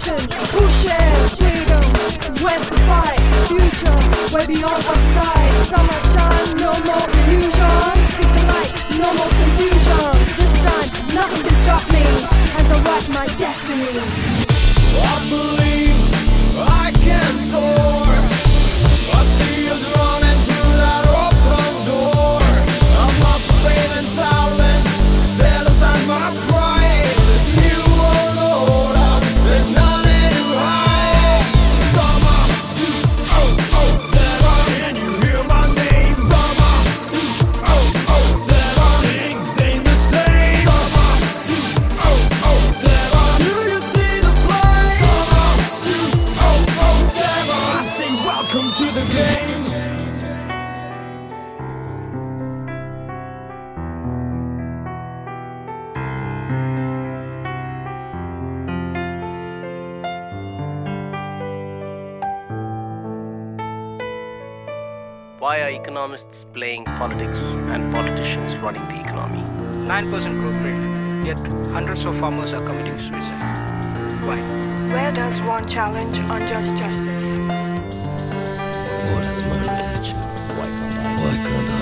nation, who shares freedom? Where's the fight? Future, way beyond our sight. Summertime, no more illusions. Seek the light, no more confusion. This time, nothing can stop me as I write my destiny. I believe I can soar. I see us running through that open door. I'm not faith and silence, set aside my pride. This new world order, there's nothing to hide. Summer 2007, can you hear my name? Summer 2007, things ain't the same. Summer 2007, do you see the flame? Summer 2007, I say welcome to the game. Why are economists playing politics and politicians running the economy? 9% growth rate, yet hundreds of farmers are committing suicide. Why? Where does one challenge unjust justice? What is my religion? Why can't I?